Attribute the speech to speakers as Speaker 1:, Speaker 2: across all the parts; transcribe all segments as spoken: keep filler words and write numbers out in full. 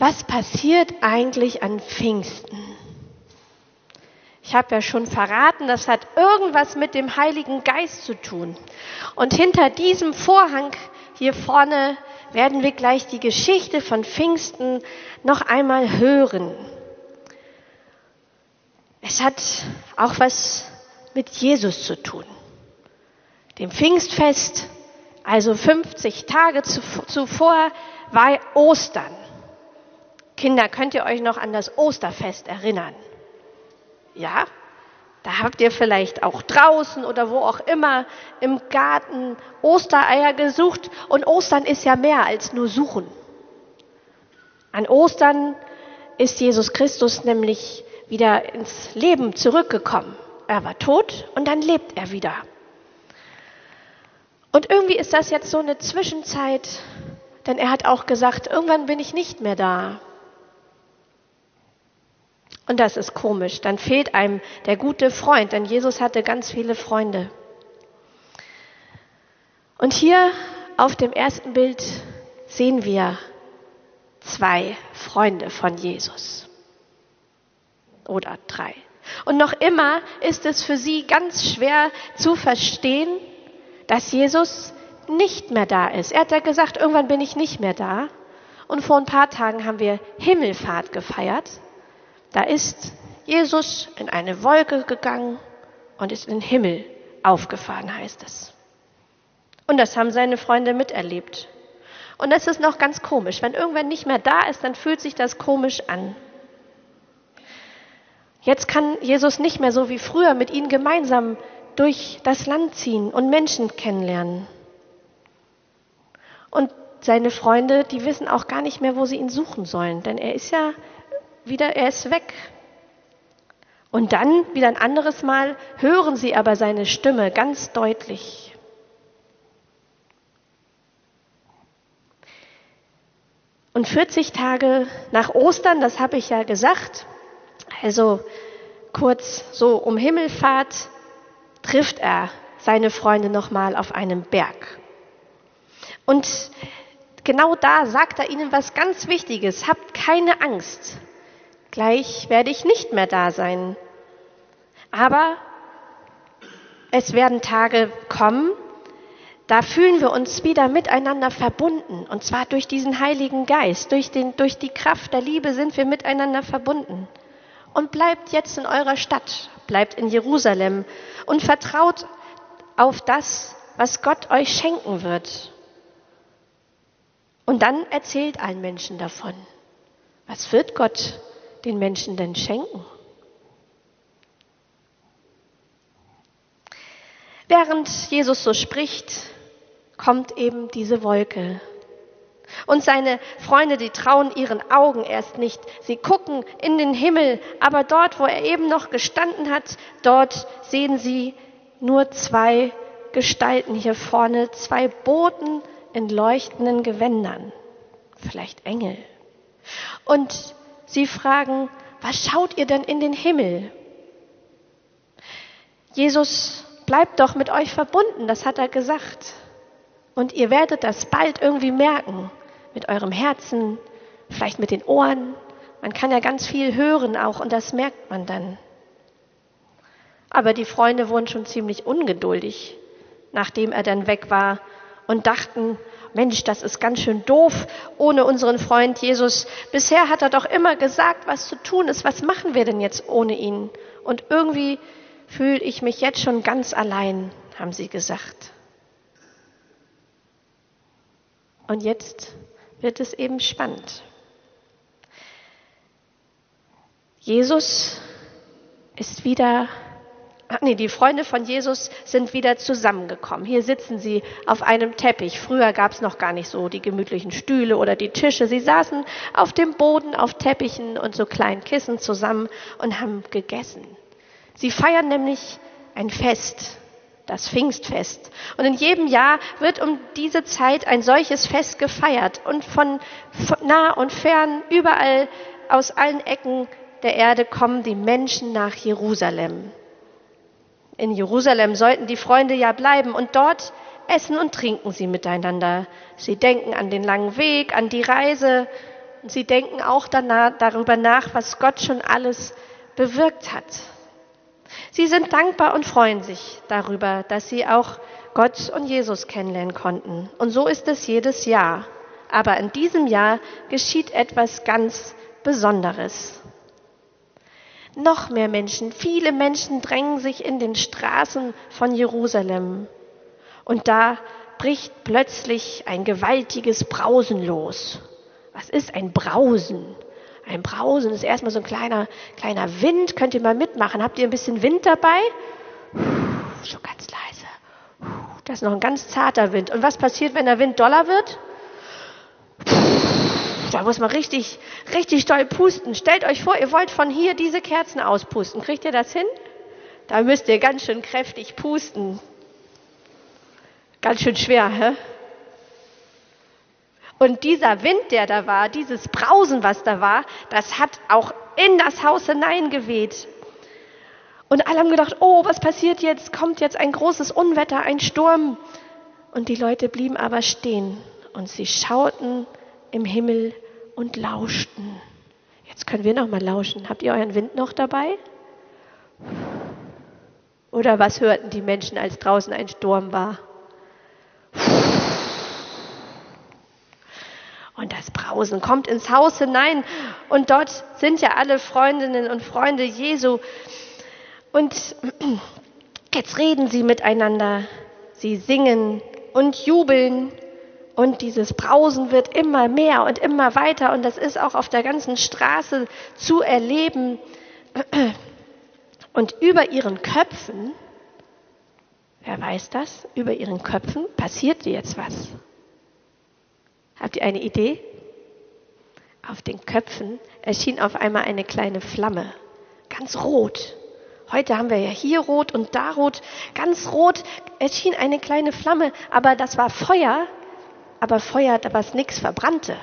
Speaker 1: was passiert eigentlich an Pfingsten? Ich habe ja schon verraten, das hat irgendwas mit dem Heiligen Geist zu tun. Und hinter diesem Vorhang hier vorne werden wir gleich die Geschichte von Pfingsten noch einmal hören. Es hat auch was mit Jesus zu tun. Dem Pfingstfest, also fünfzig Tage zuvor, war Ostern. Kinder, könnt ihr euch noch an das Osterfest erinnern? Ja, da habt ihr vielleicht auch draußen oder wo auch immer im Garten Ostereier gesucht. Und Ostern ist ja mehr als nur suchen. An Ostern ist Jesus Christus nämlich wieder ins Leben zurückgekommen. Er war tot und dann lebt er wieder. Und irgendwie ist das jetzt so eine Zwischenzeit, denn er hat auch gesagt, irgendwann bin ich nicht mehr da. Und das ist komisch, dann fehlt einem der gute Freund, denn Jesus hatte ganz viele Freunde. Und hier auf dem ersten Bild sehen wir zwei Freunde von Jesus. Oder drei. Und noch immer ist es für sie ganz schwer zu verstehen, dass Jesus nicht mehr da ist. Er hat ja gesagt, irgendwann bin ich nicht mehr da. Und vor ein paar Tagen haben wir Himmelfahrt gefeiert. Da ist Jesus in eine Wolke gegangen und ist in den Himmel aufgefahren, heißt es. Und das haben seine Freunde miterlebt. Und das ist noch ganz komisch. Wenn irgendwann nicht mehr da ist, dann fühlt sich das komisch an. Jetzt kann Jesus nicht mehr so wie früher mit ihnen gemeinsam durch das Land ziehen und Menschen kennenlernen. Und seine Freunde, die wissen auch gar nicht mehr, wo sie ihn suchen sollen, denn er ist ja wieder, er ist weg. Und dann, wieder ein anderes Mal, hören sie aber seine Stimme ganz deutlich. Und vierzig Tage nach Ostern, das habe ich ja gesagt, also kurz so um Himmelfahrt, trifft er seine Freunde nochmal auf einem Berg. Und genau da sagt er ihnen was ganz Wichtiges. Habt keine Angst. Gleich werde ich nicht mehr da sein. Aber es werden Tage kommen, da fühlen wir uns wieder miteinander verbunden. Und zwar durch diesen Heiligen Geist, durch, den, durch die Kraft der Liebe sind wir miteinander verbunden. Und bleibt jetzt in eurer Stadt, bleibt in Jerusalem und vertraut auf das, was Gott euch schenken wird. Und dann erzählt allen Menschen davon. Was wird Gott den Menschen denn schenken? Während Jesus so spricht, kommt eben diese Wolke. Und seine Freunde, die trauen ihren Augen erst nicht. Sie gucken in den Himmel, aber dort, wo er eben noch gestanden hat, dort sehen sie nur zwei Gestalten hier vorne, zwei Boten in leuchtenden Gewändern, vielleicht Engel. Und sie fragen, was schaut ihr denn in den Himmel? Jesus bleibt doch mit euch verbunden, das hat er gesagt. Und ihr werdet das bald irgendwie merken, mit eurem Herzen, vielleicht mit den Ohren. Man kann ja ganz viel hören auch und das merkt man dann. Aber die Freunde wurden schon ziemlich ungeduldig, nachdem er dann weg war und dachten, Mensch, das ist ganz schön doof ohne unseren Freund Jesus. Bisher hat er doch immer gesagt, was zu tun ist. Was machen wir denn jetzt ohne ihn? Und irgendwie fühle ich mich jetzt schon ganz allein, haben sie gesagt. Und jetzt wird es eben spannend. Jesus ist wieder, ach nee, die Freunde von Jesus sind wieder zusammengekommen. Hier sitzen sie auf einem Teppich. Früher gab es noch gar nicht so die gemütlichen Stühle oder die Tische. Sie saßen auf dem Boden, auf Teppichen und so kleinen Kissen zusammen und haben gegessen. Sie feiern nämlich ein Fest, das Pfingstfest. Und in jedem Jahr wird um diese Zeit ein solches Fest gefeiert. Und von nah und fern, überall aus allen Ecken der Erde kommen die Menschen nach Jerusalem. In Jerusalem sollten die Freunde ja bleiben und dort essen und trinken sie miteinander. Sie denken an den langen Weg, an die Reise. Und sie denken auch danach, darüber nach, was Gott schon alles bewirkt hat. Sie sind dankbar und freuen sich darüber, dass sie auch Gott und Jesus kennenlernen konnten. Und so ist es jedes Jahr. Aber in diesem Jahr geschieht etwas ganz Besonderes. Noch mehr Menschen, viele Menschen drängen sich in den Straßen von Jerusalem. Und da bricht plötzlich ein gewaltiges Brausen los. Was ist ein Brausen? Ein Brausen ist erstmal so ein kleiner, kleiner Wind. Könnt ihr mal mitmachen? Habt ihr ein bisschen Wind dabei? So ganz leise. Das ist noch ein ganz zarter Wind. Und was passiert, wenn der Wind doller wird? Da muss man richtig, richtig doll pusten. Stellt euch vor, ihr wollt von hier diese Kerzen auspusten. Kriegt ihr das hin? Da müsst ihr ganz schön kräftig pusten. Ganz schön schwer, hä? Und dieser Wind, der da war, dieses Brausen, was da war, das hat auch in das Haus hineingeweht. Und alle haben gedacht, oh, was passiert jetzt? Kommt jetzt ein großes Unwetter, ein Sturm. Und die Leute blieben aber stehen und sie schauten im Himmel und lauschten. Jetzt können wir noch mal lauschen. Habt ihr euren Wind noch dabei? Oder was hörten die Menschen, als draußen ein Sturm war? Und das Brausen kommt ins Haus hinein und dort sind ja alle Freundinnen und Freunde Jesu. Und jetzt reden sie miteinander, sie singen und jubeln und dieses Brausen wird immer mehr und immer weiter und das ist auch auf der ganzen Straße zu erleben. Und über ihren Köpfen, wer weiß das, über ihren Köpfen passiert jetzt was. Habt ihr eine Idee? Auf den Köpfen erschien auf einmal eine kleine Flamme, ganz rot. Heute haben wir ja hier rot und da rot. Ganz rot erschien eine kleine Flamme, aber das war Feuer, aber Feuer, was nichts verbrannte.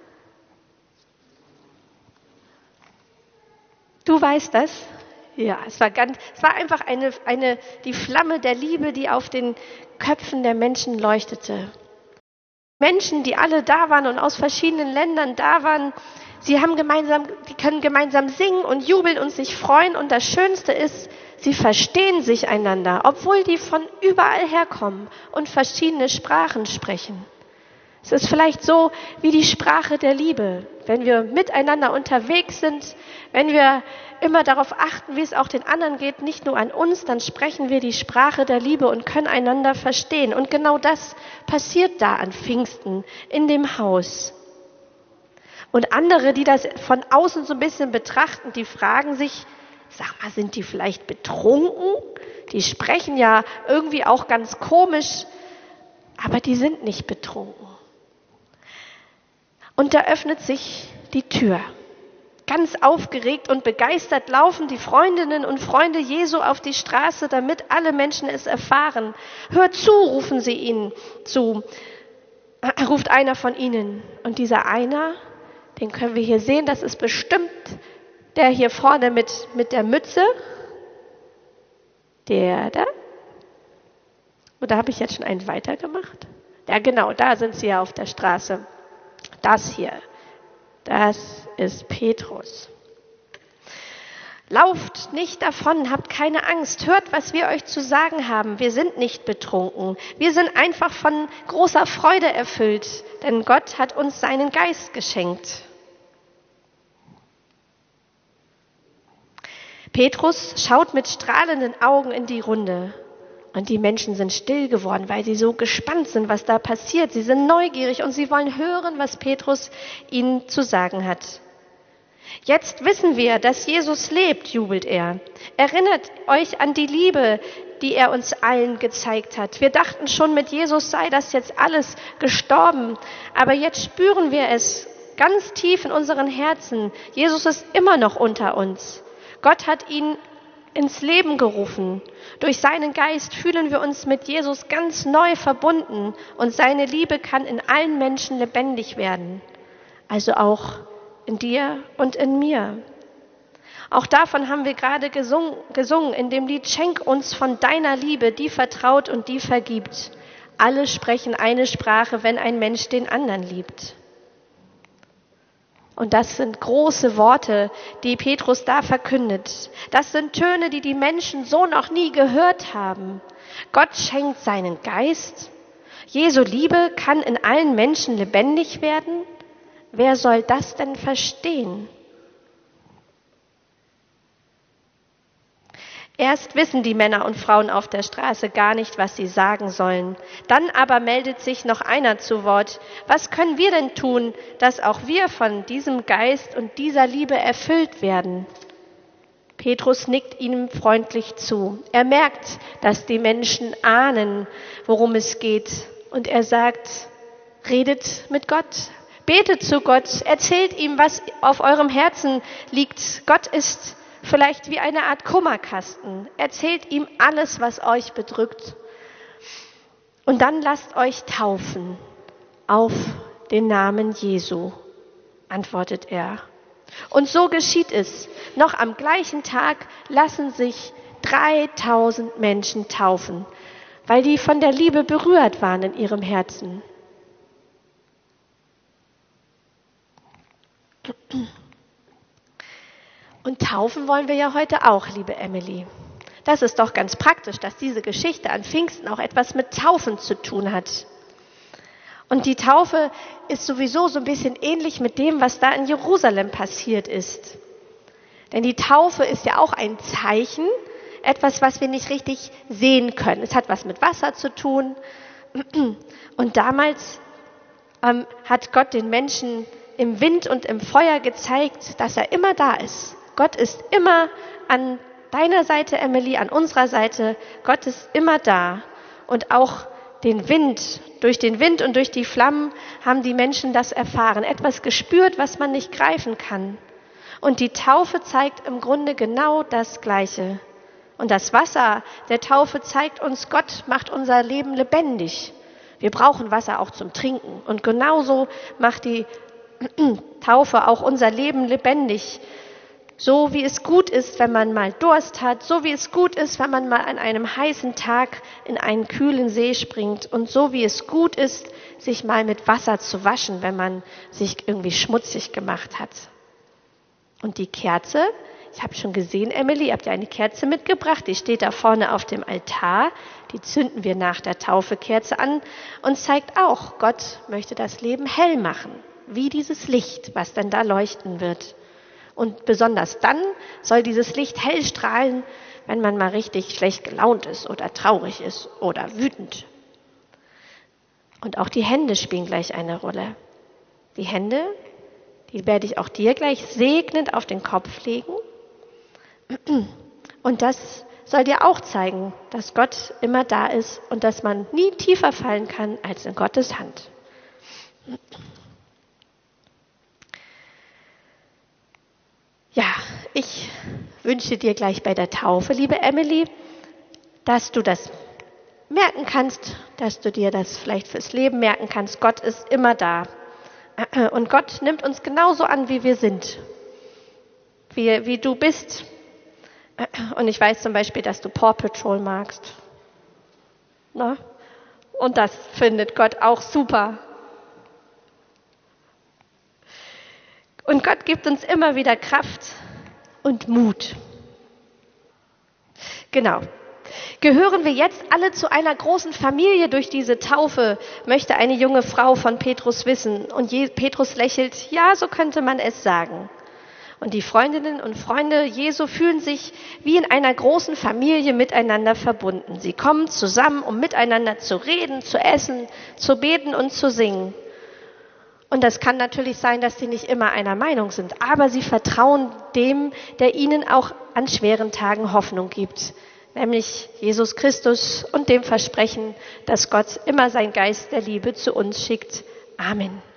Speaker 1: Du weißt das? Ja, es war ganz, es war einfach eine, eine, die Flamme der Liebe, die auf den Köpfen der Menschen leuchtete. Menschen, die alle da waren und aus verschiedenen Ländern da waren, sie haben gemeinsam, die können gemeinsam singen und jubeln und sich freuen. Und das Schönste ist, sie verstehen sich einander, obwohl die von überall herkommen und verschiedene Sprachen sprechen. Es ist vielleicht so wie die Sprache der Liebe. Wenn wir miteinander unterwegs sind, wenn wir immer darauf achten, wie es auch den anderen geht, nicht nur an uns, dann sprechen wir die Sprache der Liebe und können einander verstehen. Und genau das passiert da an Pfingsten in dem Haus. Und andere, die das von außen so ein bisschen betrachten, die fragen sich, sag mal, sind die vielleicht betrunken? Die sprechen ja irgendwie auch ganz komisch, aber die sind nicht betrunken. Und da öffnet sich die Tür. Ganz aufgeregt und begeistert laufen die Freundinnen und Freunde Jesu auf die Straße, damit alle Menschen es erfahren. Hört zu, rufen sie ihnen zu, ruft einer von ihnen. Und dieser einer, den können wir hier sehen, das ist bestimmt der hier vorne mit, mit der Mütze. Der da. Oder habe ich jetzt schon einen weitergemacht? Ja genau, da sind sie ja auf der Straße. Das hier, das ist Petrus. Lauft nicht davon, habt keine Angst, hört, was wir euch zu sagen haben. Wir sind nicht betrunken, wir sind einfach von großer Freude erfüllt, denn Gott hat uns seinen Geist geschenkt. Petrus schaut mit strahlenden Augen in die Runde. Und die Menschen sind still geworden, weil sie so gespannt sind, was da passiert. Sie sind neugierig und sie wollen hören, was Petrus ihnen zu sagen hat. Jetzt wissen wir, dass Jesus lebt, jubelt er. Erinnert euch an die Liebe, die er uns allen gezeigt hat. Wir dachten schon, mit Jesus sei das jetzt alles gestorben. Aber jetzt spüren wir es ganz tief in unseren Herzen. Jesus ist immer noch unter uns. Gott hat ihn ins Leben gerufen. Durch seinen Geist fühlen wir uns mit Jesus ganz neu verbunden und seine Liebe kann in allen Menschen lebendig werden. Also auch in dir und in mir. Auch davon haben wir gerade gesungen, gesungen in dem Lied Schenk uns von deiner Liebe, die vertraut und die vergibt. Alle sprechen eine Sprache, wenn ein Mensch den anderen liebt. Und das sind große Worte, die Petrus da verkündet. Das sind Töne, die die Menschen so noch nie gehört haben. Gott schenkt seinen Geist. Jesu Liebe kann in allen Menschen lebendig werden. Wer soll das denn verstehen? Erst wissen die Männer und Frauen auf der Straße gar nicht, was sie sagen sollen. Dann aber meldet sich noch einer zu Wort. Was können wir denn tun, dass auch wir von diesem Geist und dieser Liebe erfüllt werden? Petrus nickt ihm freundlich zu. Er merkt, dass die Menschen ahnen, worum es geht. Und er sagt, redet mit Gott, betet zu Gott, erzählt ihm, was auf eurem Herzen liegt. Gott ist vielleicht wie eine Art Kummerkasten. Erzählt ihm alles, was euch bedrückt. Und dann lasst euch taufen auf den Namen Jesu, antwortet er. Und so geschieht es. Noch am gleichen Tag lassen sich dreitausend Menschen taufen, weil die von der Liebe berührt waren in ihrem Herzen. Und taufen wollen wir ja heute auch, liebe Emily. Das ist doch ganz praktisch, dass diese Geschichte an Pfingsten auch etwas mit Taufen zu tun hat. Und die Taufe ist sowieso so ein bisschen ähnlich mit dem, was da in Jerusalem passiert ist. Denn die Taufe ist ja auch ein Zeichen, etwas, was wir nicht richtig sehen können. Es hat was mit Wasser zu tun. Und damals ähm, hat Gott den Menschen im Wind und im Feuer gezeigt, dass er immer da ist. Gott ist immer an deiner Seite, Emily, an unserer Seite. Gott ist immer da. Und auch den Wind, durch den Wind und durch die Flammen haben die Menschen das erfahren. Etwas gespürt, was man nicht greifen kann. Und die Taufe zeigt im Grunde genau das Gleiche. Und das Wasser der Taufe zeigt uns, Gott macht unser Leben lebendig. Wir brauchen Wasser auch zum Trinken. Und genauso macht die Taufe auch unser Leben lebendig. So wie es gut ist, wenn man mal Durst hat, so wie es gut ist, wenn man mal an einem heißen Tag in einen kühlen See springt und so wie es gut ist, sich mal mit Wasser zu waschen, wenn man sich irgendwie schmutzig gemacht hat. Und die Kerze, ich habe schon gesehen, Emily, ihr habt ja eine Kerze mitgebracht, die steht da vorne auf dem Altar, die zünden wir nach der Taufe Kerze an und zeigt auch, Gott möchte das Leben hell machen, wie dieses Licht, was dann da leuchten wird. Und besonders dann soll dieses Licht hell strahlen, wenn man mal richtig schlecht gelaunt ist oder traurig ist oder wütend. Und auch die Hände spielen gleich eine Rolle. Die Hände, die werde ich auch dir gleich segnend auf den Kopf legen. Und das soll dir auch zeigen, dass Gott immer da ist und dass man nie tiefer fallen kann als in Gottes Hand. Ja, ich wünsche dir gleich bei der Taufe, liebe Emily, dass du das merken kannst, dass du dir das vielleicht fürs Leben merken kannst. Gott ist immer da. Und Gott nimmt uns genauso an, wie wir sind, wie, wie du bist. Und ich weiß zum Beispiel, dass du Paw Patrol magst. Na? Und das findet Gott auch super. Und Gott gibt uns immer wieder Kraft und Mut. Genau. Gehören wir jetzt alle zu einer großen Familie durch diese Taufe, möchte eine junge Frau von Petrus wissen. Und Petrus lächelt, ja, so könnte man es sagen. Und die Freundinnen und Freunde Jesu fühlen sich wie in einer großen Familie miteinander verbunden. Sie kommen zusammen, um miteinander zu reden, zu essen, zu beten und zu singen. Und das kann natürlich sein, dass sie nicht immer einer Meinung sind, aber sie vertrauen dem, der ihnen auch an schweren Tagen Hoffnung gibt, nämlich Jesus Christus und dem Versprechen, dass Gott immer seinen Geist der Liebe zu uns schickt. Amen.